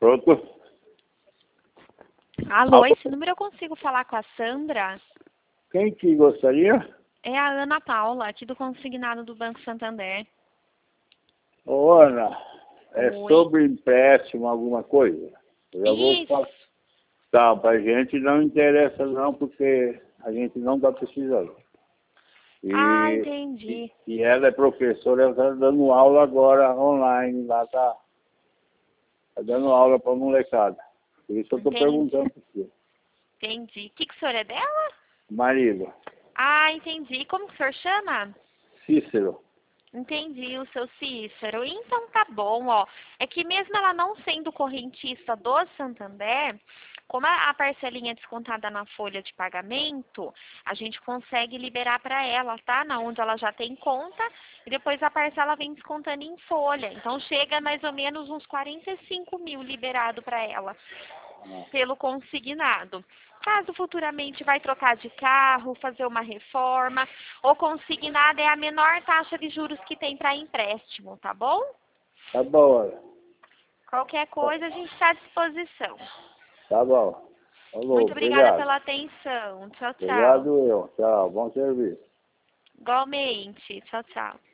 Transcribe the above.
Pronto? Alô, esse número eu consigo falar com a Sandra? Quem que gostaria? É a Ana Paula, aqui do consignado do Banco Santander. Ô, Ana, é Oi. sobre empréstimo alguma coisa? Eu já vou falar. Tá, pra gente não interessa não, porque a gente não está precisando. Entendi. E ela é professora, ela está dando aula agora online, lá tá dando aula para molecada. Por isso eu estou perguntando para você. Entendi. O que o senhor é dela? Marido, Entendi. Como que o senhor chama? Cícero. Entendi, o seu Cícero. Então tá bom, ó. É que mesmo ela não sendo correntista do Santander, como a parcelinha é descontada na folha de pagamento, a gente consegue liberar para ela, tá? Na onde ela já tem conta, e depois a parcela vem descontando em folha. Então chega mais ou menos uns 45 mil liberado para ela, pelo consignado. Caso futuramente vai trocar de carro, fazer uma reforma, o consignado é a menor taxa de juros que tem para empréstimo, tá bom? Tá bom, Ana. Qualquer coisa a gente está à disposição. Tá bom. Falou, Muito obrigada obrigado. pela atenção. Tchau, tchau. Obrigado eu. Tchau, bom serviço. Igualmente. Tchau, tchau.